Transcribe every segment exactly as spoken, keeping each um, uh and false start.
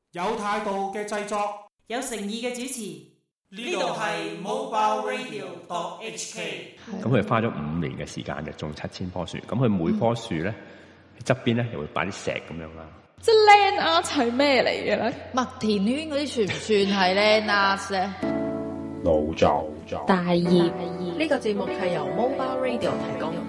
有態度嘅製作， 有誠意嘅主持。 呢度係 Mobile Radio dot H K。 咁佢花咗五年嘅時間就種七千棵樹，咁佢每棵樹咧側邊咧又會擺啲石咁樣啦。 即係 land art 係咩嚟嘅咧？ 麥田圈嗰啲算唔算係 land art 咧？ 腦作大業呢個節目係由 Mobile Radio 提供。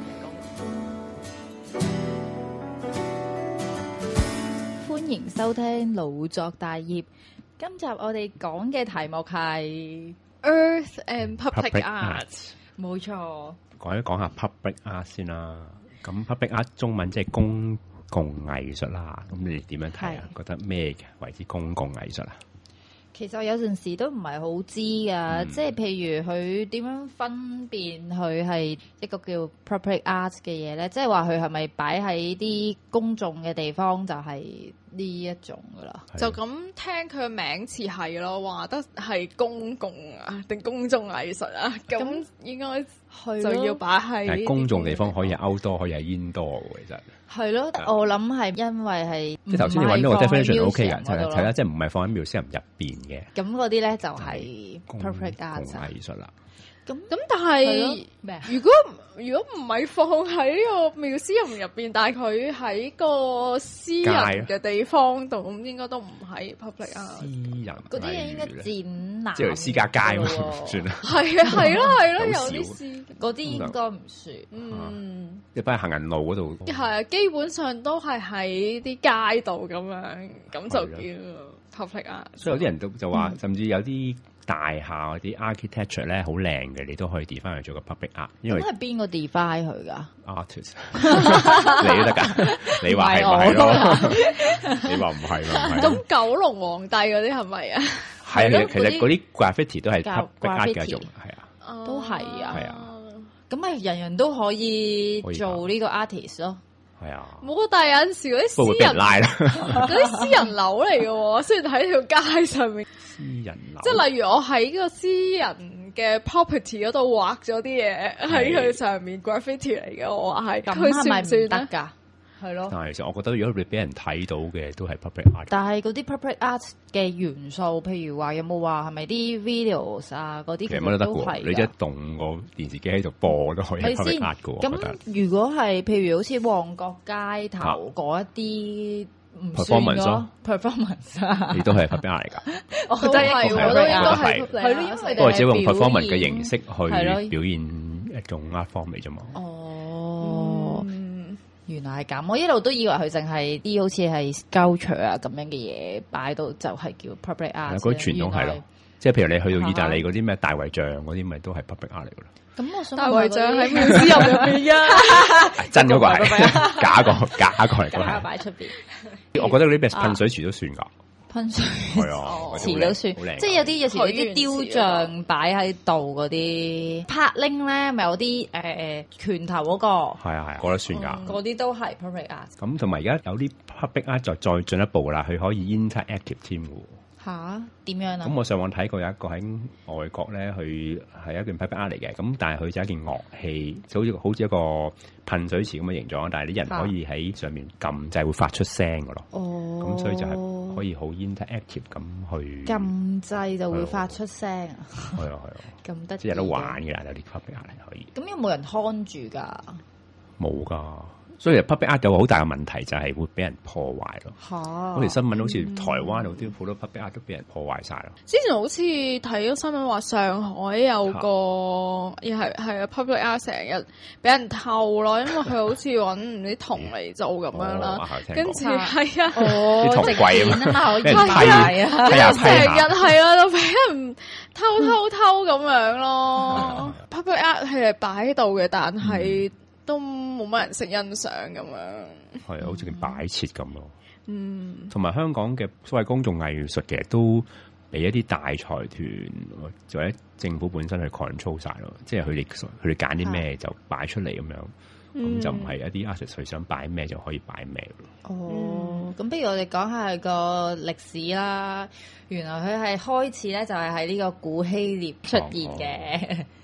歡迎收聽腦作大業。今集我哋講嘅題目係 Earth and Public, Public Art。 冇錯。 講一講下 Public Art 先啦。咁 Public Art 中文即係公共藝術啦。咁你哋點樣睇啊？覺得咩嘅為之公共藝術啊？ 其實有陣時都唔係好知噶，嗯、即係譬如佢點樣分辨佢係一個叫 public art 嘅嘢咧？即係話佢係咪擺喺啲公眾嘅地方就係呢一種噶啦？ 就咁聽佢嘅名詞係咯，話得係公共啊定公眾藝術啊？咁應該就要擺喺公眾地方，可以係 outdoor，可以係 indoor 嘅，其實係咯。我諗係因為係即係頭先你揾到個 definition O K 嘅，係啦，係啦，即係唔係放喺 museum入邊嘅。 咁嗰啲咧就係 public art 藝術啦。 咁咁但係如果如果唔係放喺呢個 museum 入邊，但係佢喺個私人嘅地方度，咁應該都唔係 public art。 私人嗰啲嘢應該展覽， 即係私家街嘛，算啦。 係啊，係咯，係咯，有啲私嗰啲應該唔算。 嗯， 一班行人路嗰度係啊，基本上都係喺啲街道咁樣，咁就叫 public art。 所以有啲人都就話，甚至有啲大廈嗰啲 architecture 咧好靚嘅，你都可以 define 去做個 public art。因為咁係邊個 define 佢噶 ？artist，你都得噶？你話係咪咯？你話唔係咯？ 咁九龍皇帝嗰啲係咪啊？ 係啊，其實嗰啲 graffiti 都係 public art 嘅一種，係啊， 都係啊， 係啊。 咁咪人人都可以做呢個 artist 咯。 係啊， 冇，但係有陣時嗰啲私人拉啦， 嗰啲私人樓嚟嘅喎，雖然喺條街上面。 私人樓， 即係例如我喺個私人嘅 property 嗰度畫咗啲嘢喺佢上面 graffiti 嚟嘅，我話係，佢係咪唔得㗎？係咯。但係其實我覺得如果你俾人睇到嘅都係 public art。 但係嗰啲 public art 嘅元素，譬如話有冇話係咪啲 videos 啊嗰啲， 其實乜都得嘅。你一動個電視機喺度播都可以 public art 嘅。 咁如果係譬如好似旺角街頭嗰一啲唔算咯 performance 啊， 你都係 public art 嚟㗎。 我都係，我都應該係係咯，因為不過只用 performance 嘅形式去表現一種 art form 嚟啫嘛。 哦。原來係咁，我一路都以為佢淨係啲好似係 sculpture 啊咁樣嘅嘢擺到就係叫 public art。 嗰啲傳統係咯，即係譬如你去到意大利嗰啲咩大衛像嗰啲，咪都係 public art 嚟噶啦。 咁我想大衛像喺廟寺入邊啊， 真嗰個係假個假個嚟， 假擺出邊。 我覺得嗰啲咩噴水池都算㗎。 噴水係啊， 池都算，即係有啲有時啲雕像擺喺度嗰啲拍拎咧，咪有啲誒誒拳頭嗰個， 係啊係啊，覺得算㗎。 嗰啲都係 public art。 咁同埋而家有啲 public art 就再進一步啦，佢可以 interactive 添喎。 吓？點樣啊？ 咁我上網睇過有一個喺外國咧，佢係一件 public art 嚟嘅，咁但係佢就一件樂器，就好似好似一個噴水池咁嘅形狀，但係啲人可以喺上面撳就係會發出聲㗎咯。哦，咁所以就係可以好 interactive 咁去撳掣就會發出聲啊！ 係啊係啊， 咁得即係有得玩嘅啦，有啲 public art 係可以。 咁有冇人看住㗎？ 冇㗎。所以 public art 有個好大嘅問題就係會俾人破壞咯。嚇！嗰條新聞好似台灣有啲好多 public art 都俾人破壞晒咯。 之前好似睇咗新聞話上海有個又係係啊 public art 成日俾人偷咯，因為佢好似揾唔啲銅嚟做咁樣啦。跟住係啊， 哦， 啲銅櫃啊嘛， 俾人批啊， 俾人成日係啊，就俾人偷偷偷咁樣咯。public art 係擺喺度嘅，但係都冇乜人識欣賞咁樣， 係啊，好似件擺設咁咯。 嗯， 同埋香港嘅所謂公眾藝術嘅都俾一啲大財團或者政府本身去 control 晒咯，即係佢哋佢哋揀啲咩就擺出嚟咁樣，咁、嗯、就唔係一啲 artist 佢想擺咩就可以擺咩咯。 哦，咁、嗯、不如我哋講下個歷史啦。原來佢係開始咧就係喺呢個古希臘出現嘅。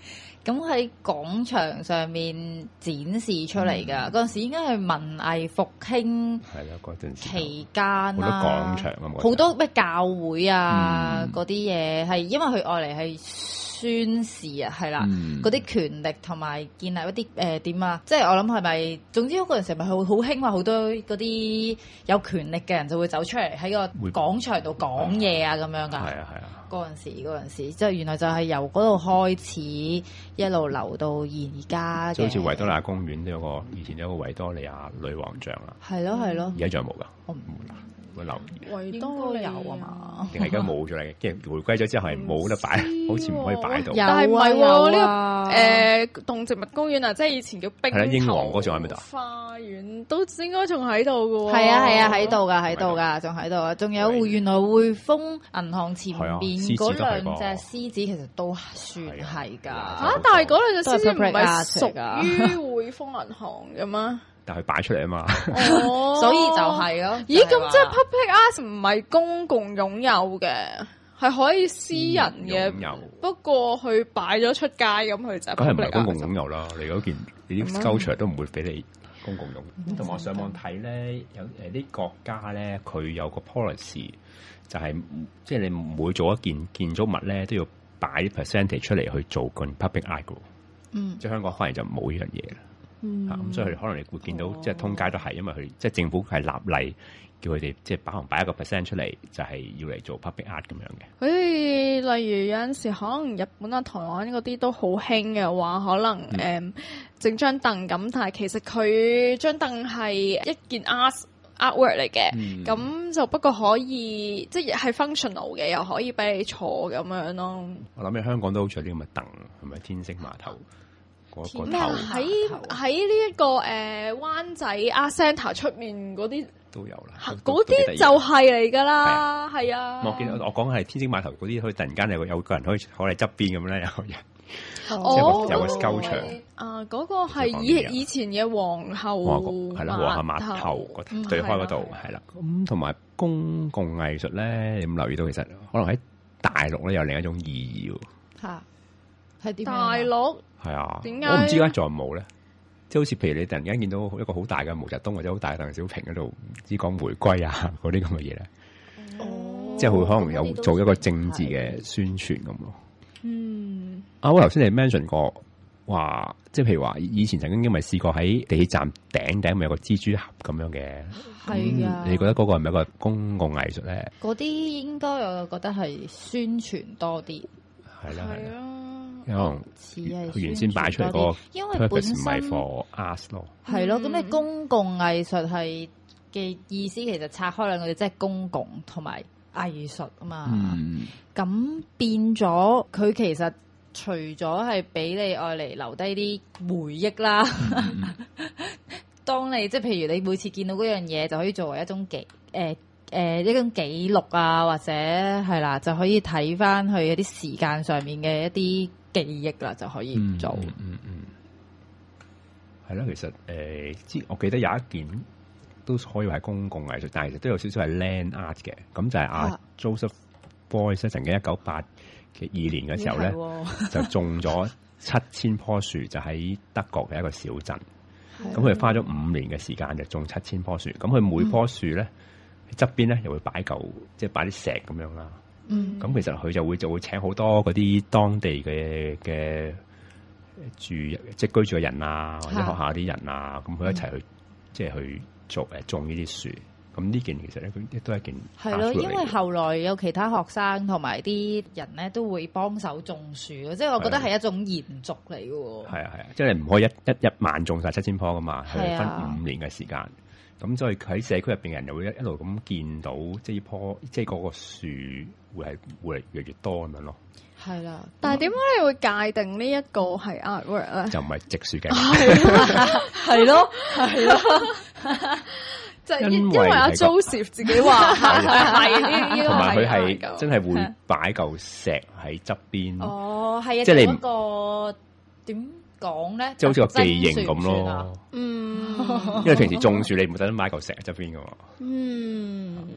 咁喺廣場上面展示出嚟㗎。嗰陣時應該係文藝復興係啦，嗰陣時期間啦， 好多廣場啊， 好多咩教會啊嗰啲嘢係因為佢愛嚟係宣示啊，係啦，嗰啲、嗯、權力同埋建立一啲誒點啊，即係我諗係咪？總之嗰陣時咪好好興話好多嗰啲有權力嘅人就會走出嚟喺個廣場度講嘢啊咁樣㗎。係啊係啊。嗰陣時嗰陣時，即係原來就係由嗰度開始一路流到而家嘅。就好似維多利亞公園都有個以前有個維多利亞女王像啦。係咯係咯。而家仲有冇㗎？我唔會啦。會留意，維多有啊嘛？定係而家冇咗嚟嘅，即係回歸咗之後係冇得擺，好似唔可以擺到。但係唔係喎？呢個誒動植物公園啊，即係以前叫冰頭英皇嗰種喺咪度？花園都應該仲喺度嘅喎。係啊係啊，喺度㗎喺度㗎，仲喺度啊！仲有原來匯豐銀行前邊嗰兩隻獅子其實都算係㗎。嚇！但係嗰兩隻獅子唔係屬於匯豐銀行嘅咩？但係擺出嚟啊嘛，哦、所以就係咯。咦，咁即係 public art 唔係公共擁有嘅，係可以私人嘅。嗯、不過佢擺咗出街咁，佢就梗係唔係公共擁有啦。你嗰件你啲 sculpture 都唔會俾你公共用。同埋、嗯、我上網睇咧，有誒啲國家咧，佢有個 policy 就係即係你每做一件建築物咧，都要擺啲 percentage 出嚟去做個 public art 嘅。嗯，即係香港可能就冇呢樣嘢啦。嗯，咁、啊、所以佢可能你會見到，哦、即係通街都係，因為佢即係政府係立例叫佢哋即係擺行擺一個 percent 出嚟，就係、是、要嚟做 public art 咁樣嘅。好似例如有陣時可能日本啊、台灣嗰啲都好興嘅話，可能誒、嗯、整張凳咁，但係其實佢張凳係一件 art artwork 嚟嘅，咁、嗯、就不過可以即係係 functional 嘅，又可以俾你坐咁樣咯。我諗起香港都好似有啲咁嘅凳，係咪天星碼頭？咩喺喺呢一個誒、呃、灣仔 Art Centre 出面嗰啲都有啦，嗰啲就係嚟㗎啦，係啊。我見我講係天星碼頭嗰啲，可以突然間有個有個人可以坐喺側邊咁咧，有人哦，有個 sculpture 啊，嗰、嗰個係以以前嘅皇后係啦，皇后碼頭嗰對開嗰度係啦。咁同埋公共藝術咧，你有冇留意到其實可能喺大陸咧有另一種意義喎？嚇係點？大陸係啊，點解我唔知而家仲有冇咧？即係好似譬如你突然間見到一個好大嘅毛澤東或者好大嘅鄧小平喺度，唔知講回歸啊嗰啲咁嘅嘢咧。哦，即係會可能有做一個政治嘅宣傳咁咯。嗯，啊，我頭先你 mention 過話，即係譬如話以前曾經因為試過喺地鐵站頂頂咪有個蜘蛛俠咁樣嘅。係啊，你覺得嗰個係咪一個公共藝術咧？嗰啲應該我覺得係宣傳多啲。係啦，係啦。可能佢原先擺出嚟個，因為本身唔係 for art 咯。係咯，咁你公共藝術係嘅意思，其實拆開兩個字，即係公共同埋藝術啊嘛。咁、嗯、變咗，佢其實除咗係俾你愛嚟留低啲回憶啦。嗯、當你即係譬如你每次見到嗰樣嘢，就可以作為一種記誒誒一種記錄啊，或者係啦，就可以睇翻去一啲時間上面嘅一啲記憶啦，就可以做。嗯嗯嗯，係、嗯、啦、嗯，其實誒，之、呃、我記得有一件都可以話係公共藝術，但係其實都有少少係 land art 嘅。咁就係阿、啊、Joseph Beuys 曾經一九八嘅二年嘅時候咧，就種咗七千棵樹，就喺德國嘅一個小鎮。咁佢花咗五年嘅時間就種七千棵樹。咁佢每棵樹咧側邊咧又會擺嚿，即係擺啲石咁樣啦。嗯，咁其實佢就會就會請好多嗰啲當地嘅嘅住即係居住嘅人啊，或者學校啲人啊，咁佢、嗯、一齊去即係去做誒種呢啲樹。咁呢件其實咧，佢亦都係一件係咯，因為後來有其他學生同埋啲人咧都會幫手種樹咯，即係我覺得係一種延續嚟嘅喎。係啊係啊，即係你唔可以一一一晚種晒七千棵噶嘛，係分五年嘅時間。咁所以喺社區入邊嘅人又會一一路咁見到，即係棵即係嗰個樹會係會越嚟越多咁樣咯。係啦，但係點解你會界定呢一個係 artwork 咧？就唔係植樹嘅，係咯係咯，就因因為阿 Joseph 自己話係呢，同埋佢係真係會擺嚿石喺側邊。哦，係啊，即係你個點講咧，即係好似個記認咁咯。嗯，因為平時種樹你唔使買嚿石喺側邊噶嘛。嗯，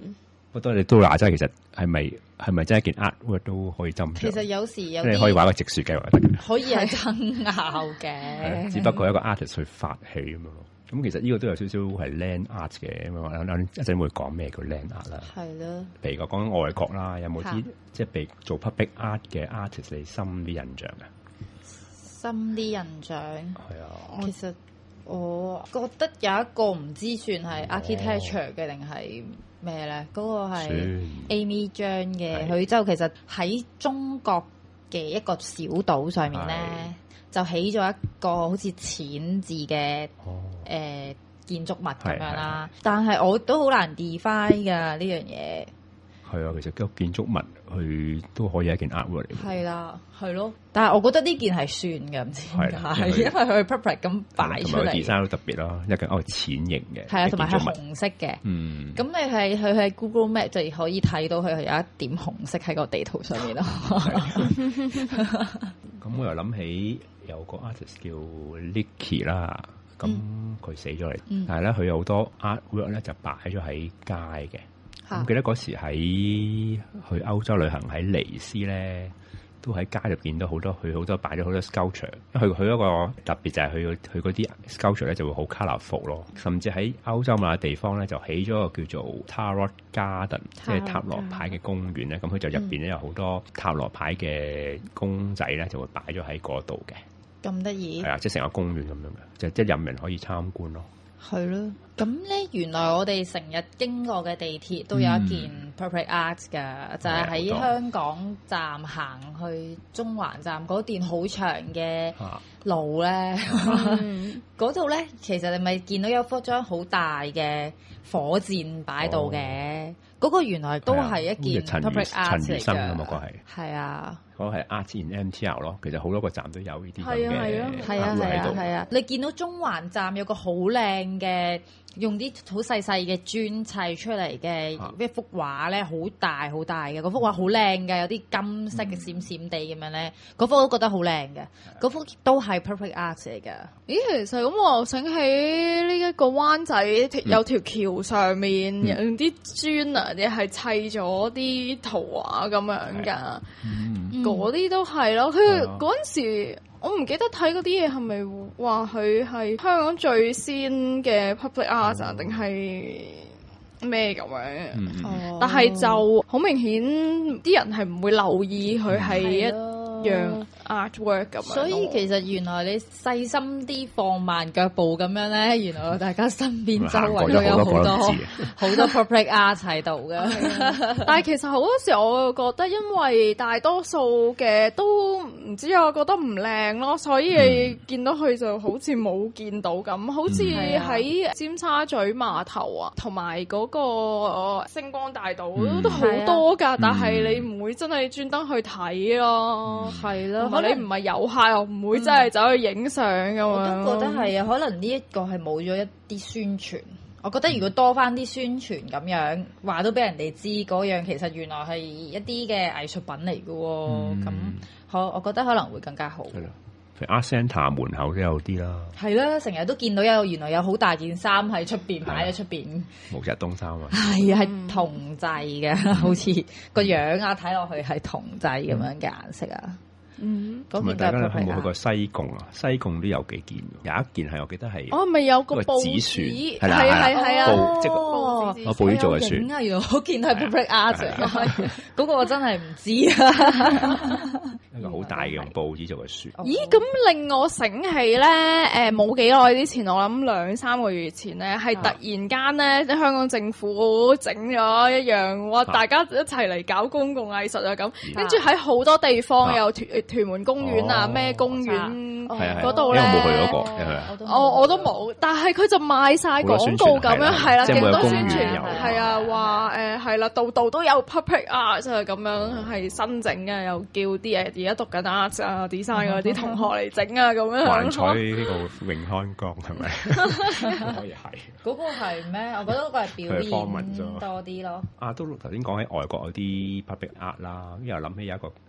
不過你都話齋，其實係咪係咪真係一件 artwork 都可以斟酌？ 其實有時有你可以玩個直樹計劃得嘅， 可以係爭拗嘅。 只不過一個 artist 去發起咁樣咯。咁其實呢個都有少少係 land art 嘅，咁啊一陣會講咩叫 land art 啦。 係咯。譬如講講外國啦，有冇啲即係被做 public art 嘅 artist 你深啲印象啊？ 深啲印象係啊， 其實我覺得有一個唔知算係 architecture 嘅定係咩咧？嗰、嗰個係 Amy 張嘅，佢就其實喺中國嘅一個小島上面咧，就起咗一個好似淺字嘅誒、哦呃、建築物咁樣啦。但係我都好難 define 㗎呢樣嘢。 係啊，其實個建築物佢都可以係一件 artwork 嚟嘅。 係啦，係咯。但係我覺得呢件係算嘅，唔知點解，因為佢 perfect 咁擺出嚟。同埋 design 都特別咯，一個哦淺型嘅。係啊，同埋係紅色嘅。嗯。咁你係佢喺 Google Map 就可以睇到佢係有一點紅色喺個地圖上面咯。 咁我又諗起有個 artist 叫 Licky 啦，咁佢死咗嚟，嗯、但係咧佢有好多 artwork 咧就擺咗喺街嘅。我記得嗰時喺去歐洲旅行喺尼斯咧，都喺街度見到好多佢好多擺咗好多 sculpture。因為佢佢一個特別就係佢佢嗰啲 sculpture 咧就會好 colourful 咯。甚至喺歐洲某個地方咧就起咗個叫做 Tarot Garden， 即係塔羅牌嘅公園咧。咁佢就入邊咧有好多塔羅牌嘅公仔咧，就會擺咗喺嗰度嘅。 咁得意？係啊，即係成個公園咁樣嘅，就即係任人可以參觀咯。 係咯，咁咧原來我哋成日經過嘅地鐵都有一件 public art 㗎，嗯、就係喺香港站行去中環站嗰段好長嘅路咧，嗰度咧其實你咪見到有幅張好大嘅火箭擺到嘅，嗰、哦、個原來都係一件 public art 嚟㗎，係啊。 嗰個係 Art in M T L 咯，其實好多個站都有呢啲咁嘅， 係啊係啊係啊係啊係啊！你見到中環站有個好靚嘅，用啲好細細嘅磚砌出嚟嘅一幅畫咧，好大好大嘅，嗰幅畫好靚嘅，有啲金色嘅閃閃地咁樣咧，嗰幅我都覺得好靚嘅，嗰幅都係 perfect art 嚟㗎。 咦，其實咁我醒起呢一個灣仔有條橋上面、嗯、用啲磚啊，亦係砌咗啲圖畫咁樣㗎。嗰啲都係咯，佢嗰陣時我唔記得睇嗰啲嘢係咪話佢係香港最先嘅 public art 定係咩咁樣？嗯嗯、但係就好明顯啲人係唔會留意佢係一樣 artwork 咁樣。 所以其實原來你細心啲放慢腳步咁樣咧，原來大家身邊周圍都有好多好多 public art 喺度嘅。 但係其實好多時我覺得，因為大多數嘅都唔知我覺得唔靚咯，所以見到佢就好似冇見到咁，嗯、好似喺尖沙咀碼頭啊，同埋嗰個星光大道、嗯、都好多㗎，嗯、但係你唔會真係專登去睇咯。 係咯， 可能你唔係遊客又唔會真係走去影相咁樣。 我都覺得係啊，可能呢一個係冇咗一啲宣傳。我覺得如果多翻啲宣傳咁樣，話都俾人哋知嗰樣其實原來係一啲嘅藝術品嚟嘅喎。咁可、嗯、我覺得可能會更加好。係咯， 譬如 Art Centre 門口都有啲啦。係啦，成日都見到有原來有好大件衫喺出邊擺喺出邊。 毛澤東衫啊。 係啊，係銅製嘅，嗯、好似個樣啊，睇落去係銅製咁樣嘅顏色啊。嗯， 咁啊，大家有冇去過西貢啊？西貢都有幾件，有一件係我記得係哦，咪有個報紙， 係啦係啊係啊， 報即係報紙，我報紙做嘅船啊，原來我見係 public art，嗰個我真係唔知啊。 一個好大嘅用報紙做嘅船。 咦，咁令我醒起咧，誒冇幾耐之前，我諗兩三個月前咧，係突然間咧，即係香港政府整咗一樣，哇！大家一齊嚟搞公共藝術啊咁，跟住喺好多地方有團。屯門公園啊，咩公園嗰度咧？ 我冇去嗰個， 我我都冇，但係佢就賣晒廣告咁樣，係啦，勁多宣傳，係啊，話誒係啦，度度都有 public art 就係咁樣，係新整嘅，又叫啲誒而家讀緊 art 啊 design 嗰啲同學嚟整啊咁樣。 幻彩呢個永康江係咪？可以係。 嗰個係咩？我覺得嗰個係表演多啲咯。 啊，都頭先講起外國嗰啲 public art 啦，又諗起有一個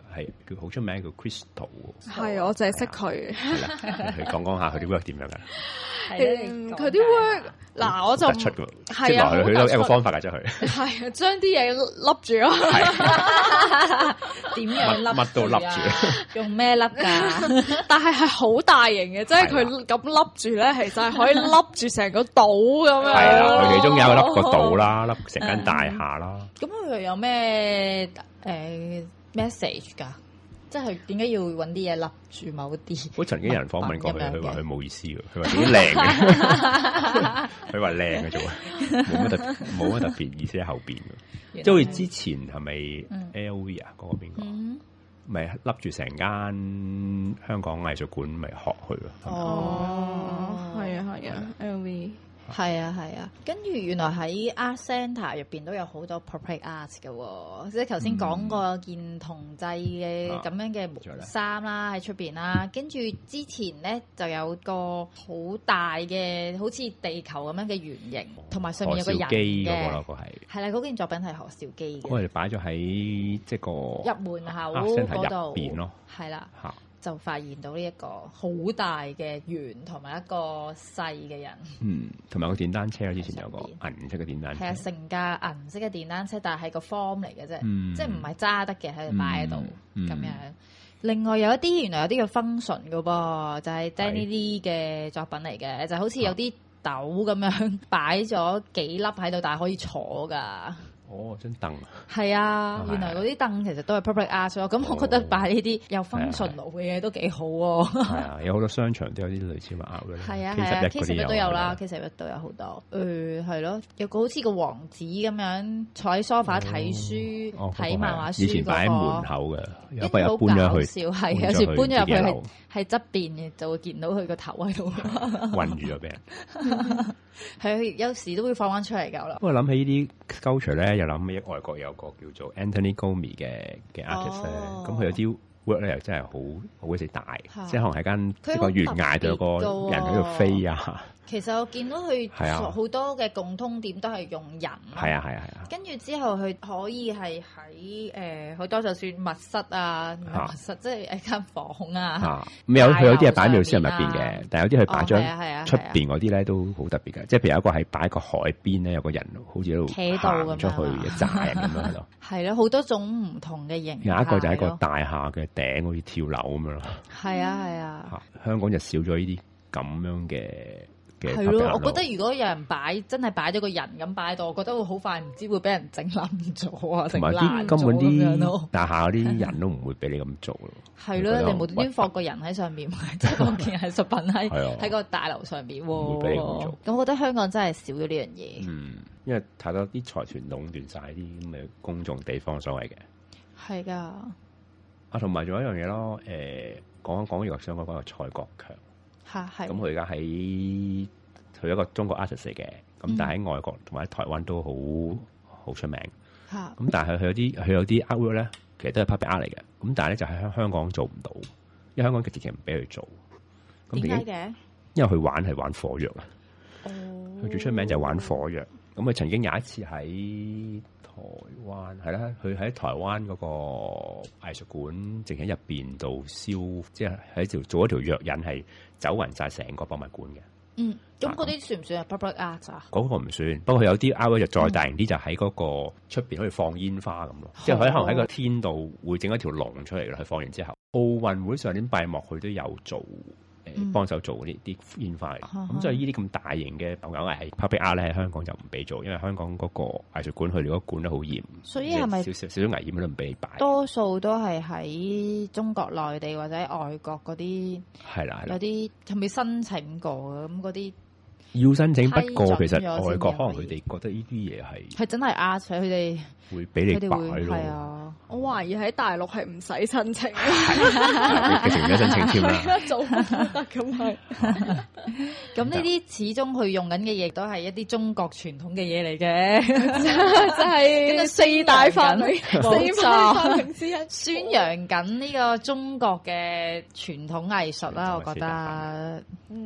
係叫好出名叫 Crystal。 係，我淨係識佢。 係啦，佢講講下佢啲 work 點樣㗎？ 佢啲 work 嗱，我就突出㗎， 係啊， 佢都有一個方法㗎，將佢係啊，將啲嘢笠住咯。 點樣笠？ 乜都笠住， 用咩笠㗎？ 但係係好大型嘅，即係佢咁笠住咧，其實係可以笠住成個島咁樣。 係啦，佢其中有一個笠個島啦，笠成間大廈啦。 咁佢有咩誒 message 㗎？即係點解要揾啲嘢笠住某啲？ 我曾經有人訪問過佢，佢話佢冇意思喎，佢話幾靚嘅，佢話靚嘅啫喎，冇乜特冇乜特別意思喺後邊嘅，即係好似之前係咪 L V 啊嗰個邊個？咪笠住成間香港藝術館咪學佢咯。 哦，係啊係啊 ，L V。 係啊係啊，跟住原來喺 Art Centre 入邊都有好多 portrait art 嘅喎，即係頭先講過件銅製嘅咁樣嘅衫啦喺出邊啦，跟住之前咧就有個好大嘅好似地球咁樣嘅圓形，同埋上面有個人嘅，係啦，嗰件作品係何兆基嘅， 我哋擺咗喺即係個入門口嗰度邊咯，係啦。就發現到呢一個好大嘅圓同埋一個細嘅人，嗯， 同埋個電單車之前有個銀色嘅電單車， 係啊，成架銀色嘅電單車，但係係個 form 嚟嘅啫，嗯、即係唔係揸得嘅，喺度擺喺度咁樣。另外有一啲原來有啲叫 function 嘅噃，就係、是、Danny Lee 嘅作品嚟嘅，就好似有啲豆咁樣擺咗幾粒喺度，但係可以坐㗎。 哦，張凳係啊，原來嗰啲凳其實都係 public art 咯。咁我覺得擺呢啲有 function 嘅嘢都幾好喎。係啊，有好多商場都有啲類似物拗嘅。 係啊係啊，K 十一都有啦，K 十一都有好多。誒係咯，有個好似個王子咁樣坐喺 sofa 睇書、睇漫畫書。 以前擺喺門口嘅，有不有搬咗去？ 係啊，有時搬咗入去係係側邊嘅，就會見到佢個頭喺度韞住咗俾人。 係，有時都會放翻出嚟㗎啦。 不過諗起呢啲 sculpture 咧，又諗起外國有個叫做 Anthony Gomi 嘅嘅 artist 咧，咁佢有啲 work 咧又真係好好鬼死大，即係可能喺間一個懸崖度有個人喺度飛啊。 其實我見到佢好多嘅共通點都係用人， 係啊係啊係啊。跟住之後佢可以係喺誒好多就算密室啊，密室即係一間房啊。 咁有佢有啲係擺喺廟先入邊嘅，但係有啲佢擺張出邊嗰啲咧都好特別嘅，即係譬如有一個係擺喺個海邊咧，有個人好似喺度企度出去一紮人咁樣喺度。 係咯，好多種唔同嘅形。 有一個就喺個大廈嘅頂好似跳樓咁樣咯。 係啊係啊。 香港就少咗呢啲咁樣嘅。 係咯，我覺得如果有人擺真係擺咗個人咁擺喺度，我覺得會好快唔知會俾人整冧咗啊，整爛咗咁樣咯。 大廈嗰啲人都唔會俾你咁做咯。 係咯，你無端端放個人喺上面，即係嗰件藝術品喺喺個大樓上邊喎。 唔會俾你咁做。 咁我覺得香港真係少咗呢樣嘢。 嗯，因為太多啲財團壟斷晒啲咁嘅公眾地方所謂嘅。 係㗎。 啊，同埋仲有一樣嘢咯，誒，講一講又想講講個蔡國強。咁佢而家喺佢一個中國 artist 嚟嘅，咁、嗯、但係喺外國同埋喺台灣都好好出名。咁、嗯、但係佢有啲佢有啲 artwork 咧，其實都係 public art 嚟嘅。咁但係咧就喺香港做唔到，因為香港嘅直情唔俾佢做。 點解嘅？ 因為佢玩係玩火藥啊。佢、哦、最出名就係玩火藥。咁佢曾經有一次喺台灣係啦，佢喺台灣嗰個藝術館，淨喺入邊度燒，即係喺條做一條藥引，係走勻晒成個博物館嘅。 嗯，咁嗰啲算唔算係 public art 啊？ 嗰個唔算，不過佢有啲 art 就再大型啲，就喺嗰個出邊可以放煙花咁咯。即係佢可能喺個天度會整一條龍出嚟咯。佢放完之後，奧運會上年閉幕佢都有做。誒幫手做呢啲煙花，咁所以呢啲咁大型嘅偶偶藝 public art 咧喺香港就唔俾做，因為香港嗰個藝術館佢哋嗰個管得好嚴， 所以係咪少少少少危險都唔俾你擺？ 多數都係喺中國內地或者外國嗰啲， 係啦， 有啲係咪申請過咁嗰啲？ 要申請，不過其實外國可能佢哋覺得呢啲嘢係係真係壓上佢哋會俾你擺咯。 係啊， 我懷疑喺大陸係唔使申請， 直情唔使申請添啦， 做都得咁係。 咁呢啲始終佢用緊嘅嘢都係一啲中國傳統嘅嘢嚟嘅， 即係四大發明，四大發明之一， 宣揚緊呢個中國嘅傳統藝術啦。我覺得， 嗯，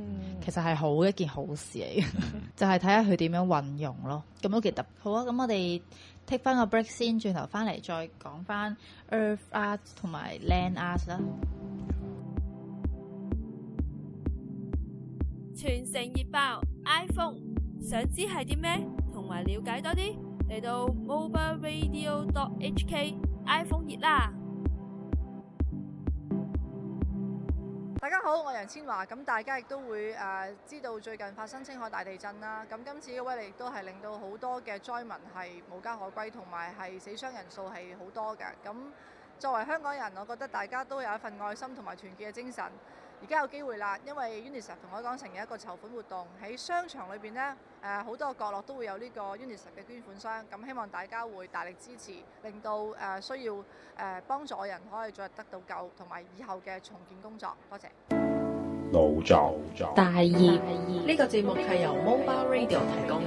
其實係好一件好事嚟嘅，就係睇下佢點樣運用咯。咁都幾特別。好啊，咁我哋 take 翻個 break 先，轉頭翻嚟再講翻 Earth Art 同埋 Land Art 啦。 全城熱爆 iPhone， 想知係啲咩？同埋了解多啲，嚟到 mobile radio dot h k iPhone 熱啦！ 大家好，我係楊千嬅。咁大家亦都會誒、呃、知道最近發生青海大地震啦。咁今次嘅威力亦都係令到好多嘅災民係無家可歸，同埋係死傷人數係好多嘅。咁作為香港人，我覺得大家都有一份愛心同埋團結嘅精神。而家有機會啦，因為 UNICEF 同海港城嘅一個籌款活動喺商場裏邊呢，誒、呃、好多個角落都會有呢個 UNICEF 嘅捐款箱。咁希望大家會大力支持，令到誒、呃、需要誒、呃、幫助嘅人可以再得到救，同埋以後嘅重建工作。多謝。 腦作大業呢個節目係由 Mobile Radio 提供。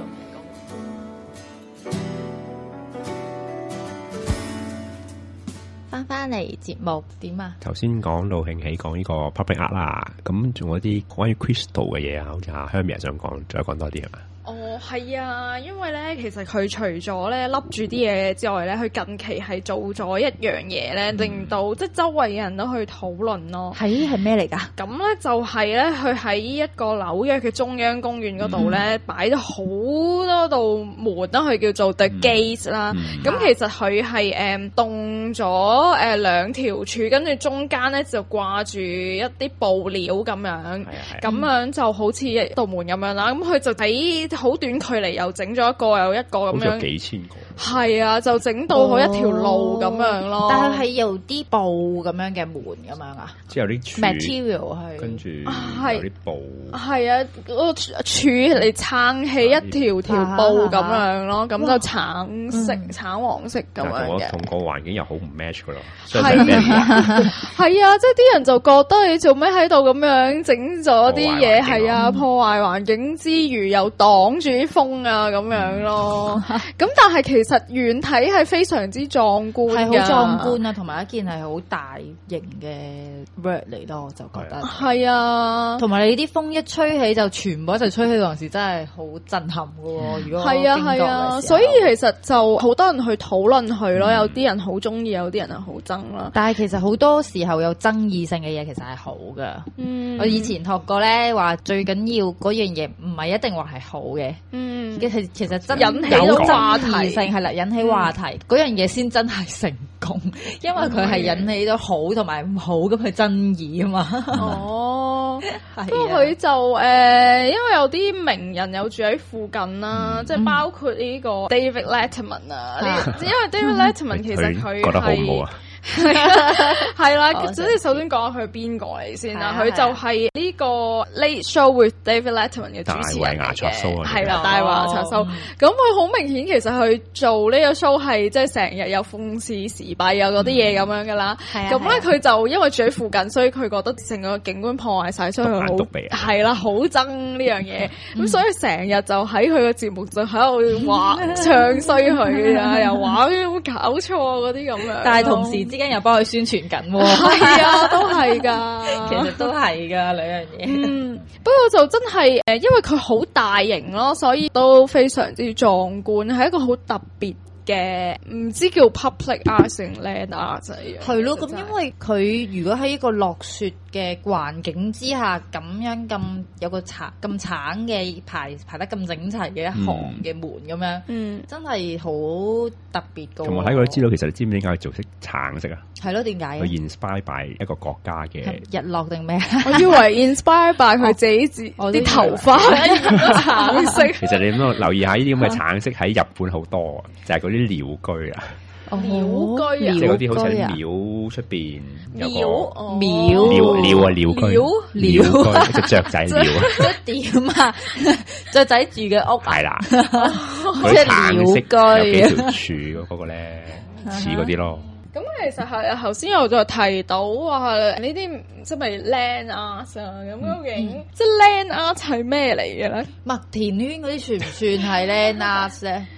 翻翻嚟節目點啊？ 頭先講到興起講呢個 public art 啦，咁仲有啲關於 crystal 嘅嘢啊，好似阿 Hermia 想講，再講多啲係嘛？ 哦，係啊，因為咧，其實佢除咗咧笠住啲嘢之外咧，佢近期係做咗一樣嘢咧，令到即係周圍嘅人都去討論咯。 係係咩嚟㗎？ 咁咧就係咧，佢喺一個紐約嘅中央公園嗰度咧，擺咗好多道門啦，佢叫做 The Gate 啦。咁、嗯、其實佢係誒動咗誒兩條柱，跟住中間咧就掛住一啲布料咁樣，咁樣就好似一道門咁樣啦。咁佢就喺好短距離又整咗一個又一個咁樣，幾千個。係啊，就整到好一條路咁樣咯。 但係係由啲布咁樣嘅門咁樣啊， 即係有啲 material 係跟住有啲布。係啊，嗰個柱嚟撐起一條條布咁樣咯，咁就橙色、橙黃色咁樣嘅。 同個環境又好唔 match 噶咯。 係啊，係啊，即係啲人就覺得你做咩喺度咁樣整咗啲嘢？係啊，破壞環境之餘又擋住啲風啊咁樣咯。咁但係其實。其實遠睇係非常之壯觀， 係好壯觀啊！同埋一件係好大型嘅 work 嚟咯，我就覺得係啊。同埋你啲風一吹起，就全部一齊吹起嗰陣時，真係好震撼噶喎！如果係啊係啊，所以其實就好多人去討論佢咯，有啲人好中意，有啲人係好憎啦。 但係其實好多時候有爭議性嘅嘢，其實係好噶。嗯，我以前學過咧，話最緊要嗰樣嘢唔係一定話係好嘅。嗯，其實其實真引起到話題性。係啦，引起話題嗰、嗯、樣嘢先真係成功，因為佢係引起到好同埋唔好咁去爭議啊嘛。哦， 不過佢就誒、呃，因為有啲名人有住喺附近啦，嗯、即係包括呢個 David Letterman 啊，嗯、因為 David Letterman 其實佢覺得好唔好啊？ 係啊，係啦。即係首先講下佢係邊個嚟先啦。佢就係呢個 Late Show with David Letterman 嘅主持人嚟嘅，係啦，大話牙刷 show。咁佢好明顯，其實佢做呢個 show 係即係成日有諷刺時弊有嗰啲嘢咁樣噶啦。咁咧佢就因為住喺附近，所以佢覺得成個景觀破壞晒，所以佢好係啦，好憎呢樣嘢。咁所以成日就喺佢個節目就喺度話唱衰佢啊，又話有冇搞錯嗰啲咁樣。 但係同時之間又幫佢宣傳緊喎， 係啊，都係噶， 其實都係噶兩樣嘢。 嗯，不過就真係誒，因為佢好大型咯，所以都非常之壯觀，係一個好特別嘅，唔知叫 public art 定 land art 仔啊。 係咯，咁因為佢如果喺一個落雪嘅環境之下，咁樣咁有個橙咁橙嘅排排得咁整齊嘅一行嘅門咁樣，嗯，真係好特別噶。 同埋睇過都知道，其實你知唔知點解佢做色橙色啊？ 係咯，點解？ 佢 inspire by 一個國家嘅日落定咩？ 我以為 inspire by 佢自己自啲頭髮橙色。 其實你咁留意下呢啲咁嘅橙色喺日本好多，就係嗰啲鳥居啊。 鳥居啊， 即係嗰啲好似喺廟出邊有個廟鳥鳥啊，鳥居鳥居隻雀仔鳥啊， 即係點啊？雀仔住嘅屋係啦，嗰啲橙色有幾條柱嗰個咧，似嗰啲咯。 咁其實係頭先我就提到話呢啲即係咪 land art 啊？咁究竟即係 land art 係咩嚟嘅咧？ 麥田圈嗰啲算唔算係 land art 咧？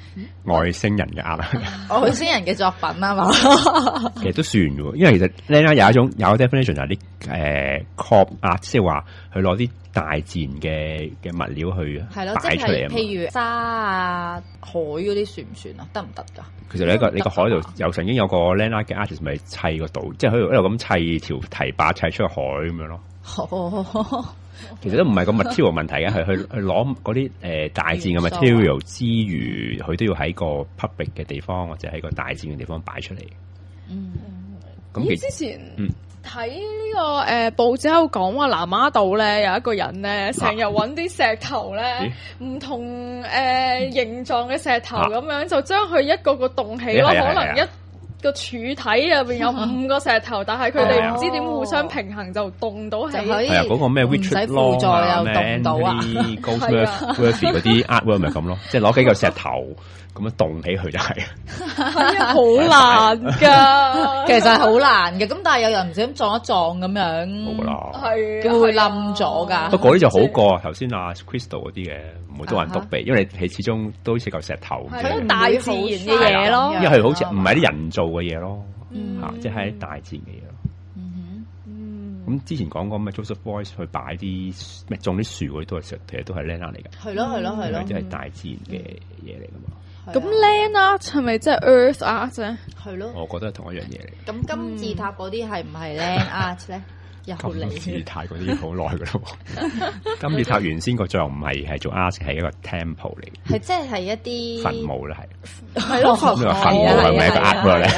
外星人嘅 art， 外星人嘅作品啊嘛， 其實都算嘅，因為其實 land art 有一種有一個 definition 就係啲誒 crop art，即係話佢攞啲大自然嘅嘅物料去擺出嚟啊嘛。 譬如沙啊、海嗰啲算唔算啊？得唔得㗎？ 其實你一個你個海度有曾經有個 land art 嘅 artist 咪砌個島，即係佢一路咁砌條堤壩砌出個海咁樣咯。其實都唔係個 material 問題嘅，係去去攞嗰啲誒大自然嘅 material 之餘，佢都要喺個 public 嘅地方或者喺個大自然嘅地方擺出嚟。嗯，咁咦？之前睇呢個誒報紙喺度講話南丫島咧有一個人咧成日揾啲石頭咧唔同誒形狀嘅石頭咁樣，就將佢一個個凍起咯，可能一個柱體入邊有五個石頭，但係佢哋唔知點互相平衡就凍到起。 係啊，嗰個咩 Richard Long 啊，咩嗰啲 Goldsmith 嗰啲 artwork 咪咁咯，即係攞幾個石頭咁樣凍起佢就係。 係啊，好難噶， 其實係好難嘅。咁但係有人唔小心撞一撞咁樣， 冇啦， 係佢會冧咗噶。 不過嗰啲就好過頭先阿 Crystal 嗰啲嘅，唔會多人篤鼻，因為你始終都似嚿石頭。 係大自然嘅嘢咯， 因為佢好似唔係啲人造嘅嘢咯，嚇，即係啲大自然嘅嘢咯。咁之前講過咩 Joseph Beuys 去擺啲咩種啲樹嗰啲都係其實都係 land art 嚟㗎。 係咯係咯係咯， 即係大自然嘅嘢嚟㗎嘛。 咁 land art 係咪即係 earth art 啫？ 係咯， 我覺得係同一樣嘢嚟。 咁金字塔嗰啲係唔係 land art 咧？ 金字塔嗰啲好耐㗎咯。金字塔原先個作用唔係係做 art， 係一個 temple 嚟。 係即係係一啲墳墓啦，係。 係咯， 墳墓係咪一個 art 咧？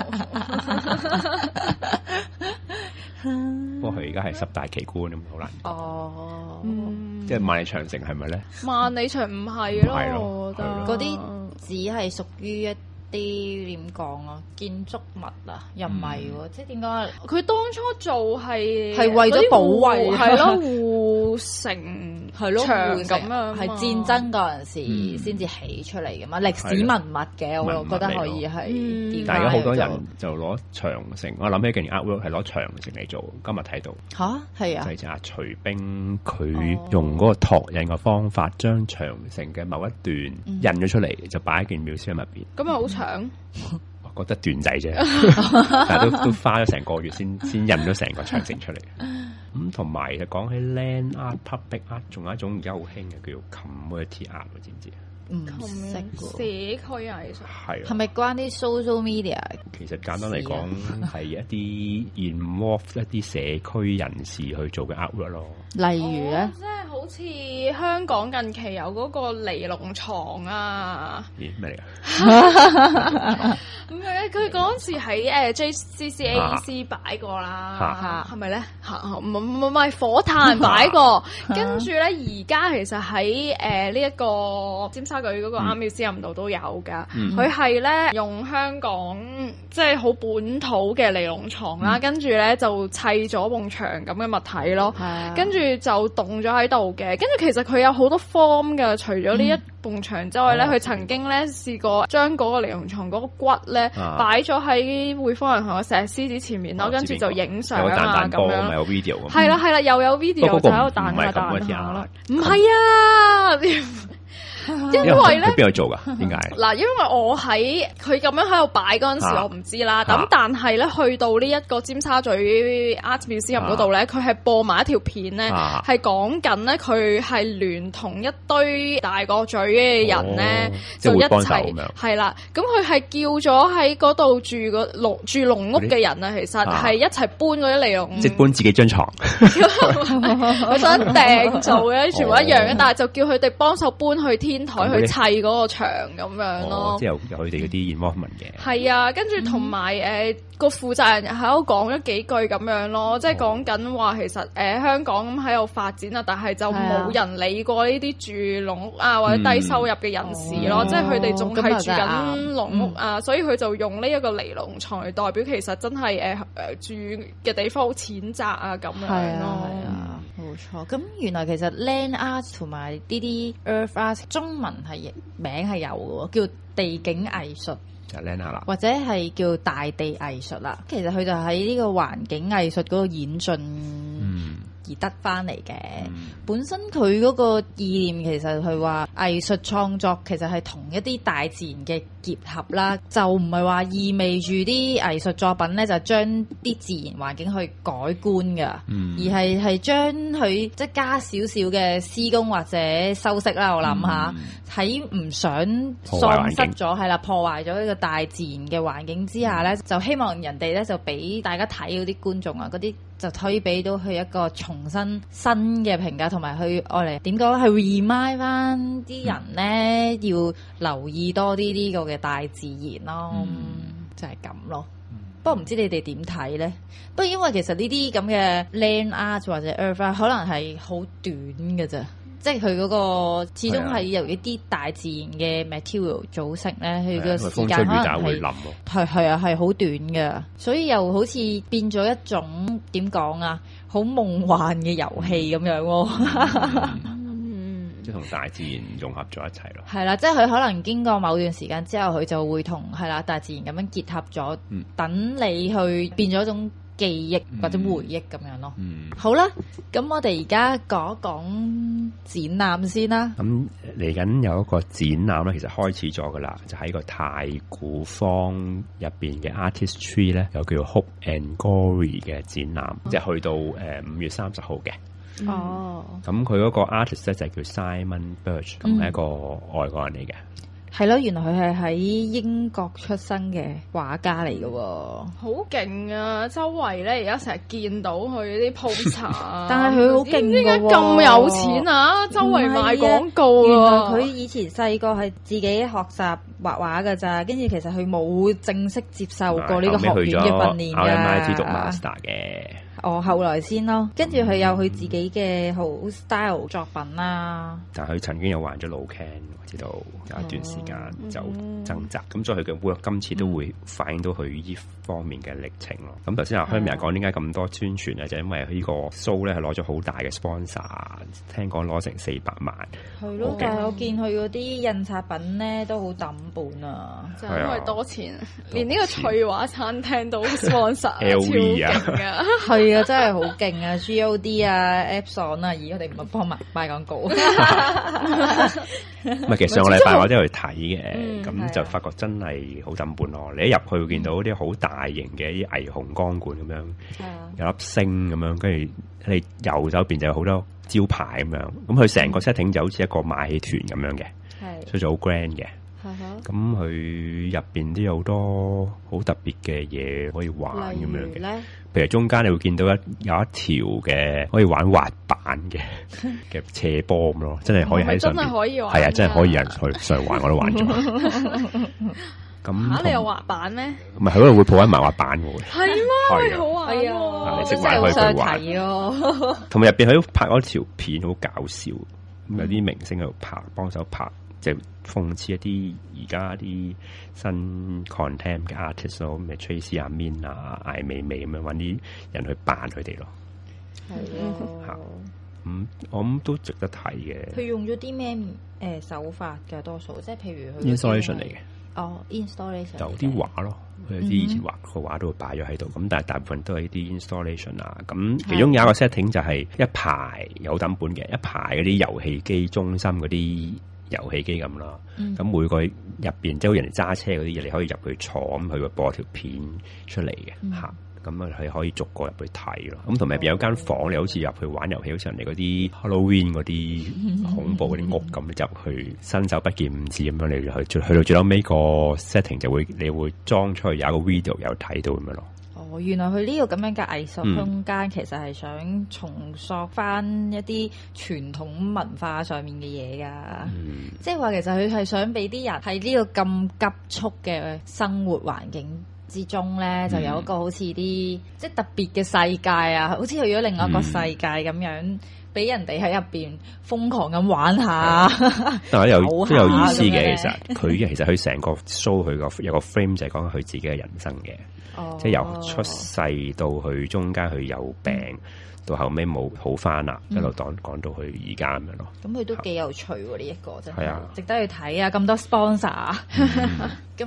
不過佢而家係十大奇觀咁，好難講。 哦， 即係萬里長城係咪咧？ 萬里長唔係咯，我覺得嗰啲只係屬於一啲點講啊，建築物啊，又唔係喎，即係點講？ 佢當初做係係為咗保衛， 係咯護城係咯牆咁樣， 係戰爭嗰陣時先至起出嚟嘅嘛，歷史文物嘅，我覺得可以係。 但係而家好多人就攞長城，我諗起件 artwork 係攞長城嚟做，今日睇到吓係啊， 就係阿徐冰佢用嗰個拓印嘅方法，將長城嘅某一段印咗出嚟，就擺喺件 museum入邊。 咁咪好長？ 我覺得段仔啫，但係都都花咗成個月先先印咗成個長城出嚟。咁同埋就講起 land art、public art， 仲有一種而家好興嘅叫 community art， 知唔知啊？ 唔識社區藝術係係咪關啲 social media？ 其實簡單嚟講係一啲 involve 一啲社區人士去做嘅 artwork 咯。 例如咧， 即係好似香港近期有嗰個尼龍床啊， 咦咩嚟㗎？ 咁佢佢嗰陣時喺誒 J C C A C 擺過啦，係咪咧？唔唔唔係火炭擺過，跟住咧而家其實喺誒呢一個尖沙咀嗰個 Art Museum度都有㗎。佢係咧用香港即係好本土嘅尼龍床啦，跟住咧就砌咗埲牆咁嘅物體咯，跟住就凍咗喺度嘅。跟住其實佢有好多 form 㗎，除咗呢一埲牆之外咧，佢曾經咧試過將嗰個尼龍床嗰個骨咧擺咗喺匯豐銀行嘅石獅子前面咯，跟住就影相啊咁樣。 有 video 咁。 係啦係啦，又有 video 就喺度彈下彈下咯。唔係啊！因為咧， 邊度做噶？點解？ 嗱，因為我喺佢咁樣喺度擺嗰陣時，我唔知啦。咁但係咧，去到呢一個尖沙咀 Art Museum 嗰度咧，佢係播埋一條片咧，係講緊咧佢係聯同一堆大角咀嘅人咧，就一齊係啦。咁佢係叫咗喺嗰度住個籠住籠屋嘅人啊，其實係一齊搬嗰啲尼龍， 即係搬自己張床。 我想訂做嘅，全部一樣嘅，但係就叫佢哋幫手搬去天台去砌嗰個牆咁樣咯， 即係有佢哋嗰啲 involvement 嘅。 係啊，跟住同埋誒個負責人喺度講咗幾句咁樣咯，即係講緊話其實誒香港咁喺度發展啊，但係就冇人理過呢啲住籠屋啊或者低收入嘅人士咯，即係佢哋仲係住緊籠屋啊，所以佢就用呢一個尼龍床嚟代表其實真係誒誒住嘅地方好淺窄啊咁樣咯。 冇錯，咁原來其實 land art 同埋呢啲 earth art 中文係名係有嘅喎，叫地景藝術， 就 land art 啦， 或者係叫大地藝術啦。其實佢就喺呢個環境藝術嗰個演進而得翻嚟嘅。嗯、本身佢嗰個意念其實佢話藝術創作其實係同一啲大自然嘅結合啦，就唔係話意味住啲藝術作品咧就將啲自然環境去改觀㗎，嗯、而係係將佢即係加少少嘅施工或者修飾啦。我諗下喺唔想喪失咗係啦，破壞咗呢個大自然嘅環境之下咧，嗯、就希望人哋咧就俾大家睇嗰啲觀眾啊，嗰啲就可以俾到佢一個重新新嘅評價，同埋去愛嚟點講係 remind 翻啲人咧、嗯、要留意多啲呢個嘅大自然咯，嗯、就係咁咯。嗯、不過唔知你哋點睇咧？不過因為其實呢啲咁嘅 land art 或者 earth art 可能係好短嘅啫。即係佢嗰個始終係由一啲大自然嘅 material 組成咧，佢個時間可能係係係啊係好短嘅，所以又好似變咗一種點講啊，好夢幻嘅遊戲咁樣喎。嗯、 即係同大自然融合咗一齊咯。係啦，即係佢可能經過某段時間之後，佢就會同係啦大自然咁樣結合咗，嗯、等你去變咗一種記憶或者回憶咁樣咯。嗯，好啦，咁我哋而家講一講展覽先啦。 咁嚟緊有一個展覽咧，其實開始咗噶啦，就喺個太古坊入邊嘅 Artistry 咧，有叫做 Hope and Glory 嘅展覽，哦、即係去到誒五、呃、月三十號嘅。哦，咁佢嗰個 artist 咧就係叫 Simon Birch， 咁係一個外國人嚟嘅。 係咯，原來佢係喺英國出生嘅畫家嚟嘅喎， 好勁啊！周圍咧而家成日見到佢啲 poster， 但係佢好勁嘅喎， 點解咁有錢啊？周圍賣廣告啊！ 原來佢以前細個係自己學習畫畫㗎咋，跟住其實佢冇正式接受過呢個學院嘅訓練㗎。 後尾去咗 R M I T 讀 master 嘅。 哦，後來先咯，跟住佢有佢自己嘅好 style 作品啦。 但係佢曾經有患咗腦 can，我知道有一段時間就掙扎，咁、哦、所以佢嘅 work 今次都會反映到佢呢方面嘅歷程咯。咁頭先阿香明講點解咁多宣傳咧，就因為佢呢個 show 咧係攞咗好大嘅 sponsor， 聽講攞成四百萬。係咯， 但係我見佢嗰啲印刷品咧都好抌本啊， 就係因為多錢，啊、連呢個翠華餐廳都 sponsor L V 啊， 係啊，真係好勁啊 ！G O D 啊 ，Epson 啊，而我哋唔係幫埋賣廣告。唔係，其實上個禮拜我都去睇嘅，咁、嗯、就發覺真係好抌本咯。你一入去會見到啲好大型嘅啲霓虹光管咁樣，嗯、有粒星咁樣，跟住你右手邊就有好多招牌咁樣。咁佢成個 setting 就好似一個馬戲團咁樣嘅，嗯、所以就好 grand 嘅。咁佢入邊都有好多好特別嘅嘢可以玩咁樣嘅，譬如中間你會見到一有一條嘅可以玩滑板嘅嘅斜坡咁咯，真係可以喺上邊，係啊，真係可以有人去上去玩，我都玩咗。咁嚇你有滑板咩？ 唔係，佢嗰度會鋪緊埋滑板嘅喎。 係咩？好玩啊！ 你識玩可以去玩咯。 同埋入邊佢都拍咗條片，好搞笑。咁有啲明星喺度拍，幫手拍。就諷刺一啲而家啲新 content 嘅 artist 咯，咩 Tracy 阿 Min 啊、艾美美咁樣揾啲人去扮佢哋咯。係咯，嚇，咁我諗都值得睇嘅。 佢用咗啲咩誒手法㗎？多數即係譬如佢 installation 嚟嘅。 哦 ，installation 就啲畫咯，佢有啲以前畫個畫都會擺咗喺度。咁、嗯、但係大部分都係啲 installation 啊。咁其中有一個 setting 就係一排有等本嘅，一排嗰啲遊戲機中心嗰啲。遊戲機咁啦，咁、嗯、每個入邊即係人哋揸車嗰啲嘢，你可以入去坐，咁佢會播條片出嚟嘅嚇，咁啊係可以逐個入去睇咯。咁同埋入邊有間房，你好似入去玩遊戲，好似人哋嗰啲 Halloween 嗰啲恐怖嗰啲屋咁，你入去伸手不見五指咁樣，你去去到最後尾個 setting 就會你會裝出去有一個 video 有睇到咁樣咯。 哦，原來佢呢個咁樣嘅藝術空間，嗯、其實係想重塑翻一啲傳統文化上面嘅嘢噶，嗯、即係話其實佢係想俾啲人喺呢個咁急速嘅生活環境之中咧，嗯、就有一個好似啲即係特別嘅世界啊，好似去咗另外一個世界咁樣，俾、嗯、人哋喺入邊瘋狂咁玩下， 嗯、但係有都有意思嘅。其實佢其實佢成個 show 佢個有個 frame 就係講佢自己嘅人生嘅。哦、即係由出世到去中間佢有病，嗯、到後尾冇好翻啦，一路講講到去而家咁樣咯。 咁佢都幾有趣喎，呢一個真係， 啊、 值得去睇啊！咁多 sponsor，咁、嗯、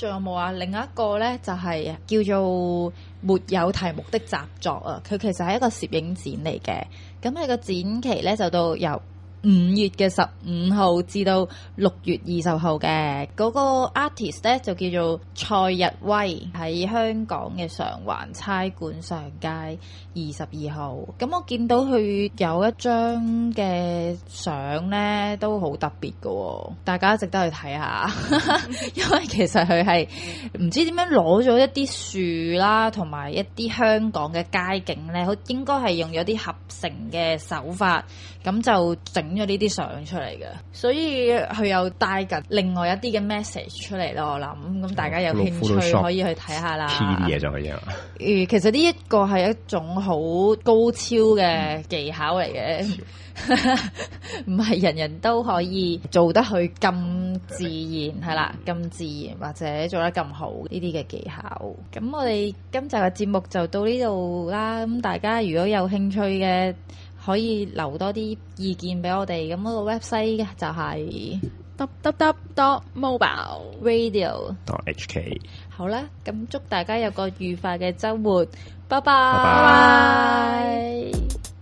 仲有冇啊？另一個咧就係、是、叫做沒有題目的習作啊，佢其實係一個攝影展嚟嘅。咁佢個展期咧就到由五月嘅十五號至到六月二十號嘅，嗰個 artist 咧就叫做蔡日威，喺香港嘅上環差館上街二十二號。咁我見到佢有一張嘅相咧都好特別嘅，大家值得去睇下。因為其實佢係唔知點樣攞咗一啲樹啦，同埋一啲香港嘅街景咧，好應該係用咗啲合成嘅手法，咁就整咗呢啲相出嚟嘅，所以佢又帶緊另外一啲嘅 message 出嚟咯。我諗咁大家有興趣可以去睇下啦。 P 啲嘢上去啫。 誒，其實呢一個係一種好高超嘅技巧嚟嘅，唔係人人都可以做得去咁自然，係啦，咁自然或者做得咁好呢啲嘅技巧。咁我哋今集嘅節目就到呢度啦。咁大家如果有興趣嘅，可以留多啲意見俾我哋，咁嗰個 website 就係 w w w dot mobile radio dot h k。 好啦，咁祝大家有個愉快嘅週末，拜拜。 拜拜。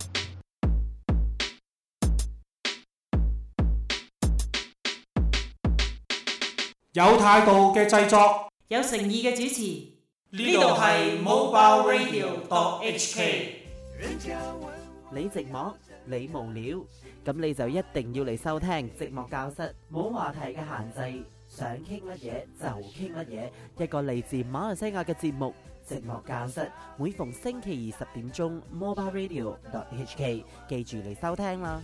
有態度嘅製作， 有誠意嘅主持， 呢度係 Mobile Radio dot H K。 你寂寞，你無聊，咁你就一定要嚟收聽寂寞教室，冇話題嘅限制，想傾乜嘢就傾乜嘢，一個嚟自馬來西亞嘅節目寂寞教室，每逢星期二十點鐘 Mobile Radio dot H K， 記住嚟收聽啦。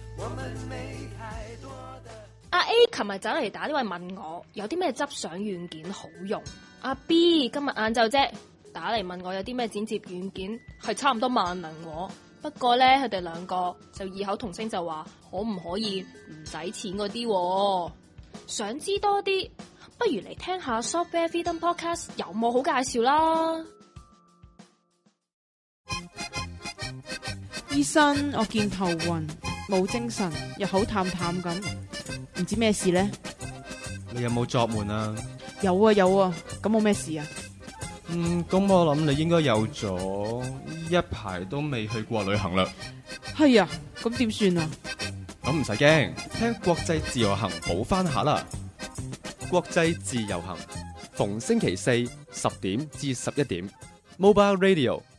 阿 A 琴日走嚟打電話問我有啲咩執相軟件好用，阿 B 今日晏晝啫打嚟問我有啲咩剪接軟件係差唔多萬能喎。不過咧，佢哋兩個就異口同聲就話可唔可以唔使錢嗰啲。想知多啲，不如嚟聽下 Software Freedom Podcast 有冇好介紹啦。 醫生，我見頭暈，冇精神，又好淡淡咁，唔知咩事呢？ 你有冇作悶啊？ 有啊有啊，咁冇咩事啊？ 嗯，咁我諗你應該有咗一排都未去過旅行啦。 係啊，咁點算啊？ 咁唔使驚，聽國際自由行補翻下啦。國際自由行逢星期四十點至十一點 ，Mobile Radio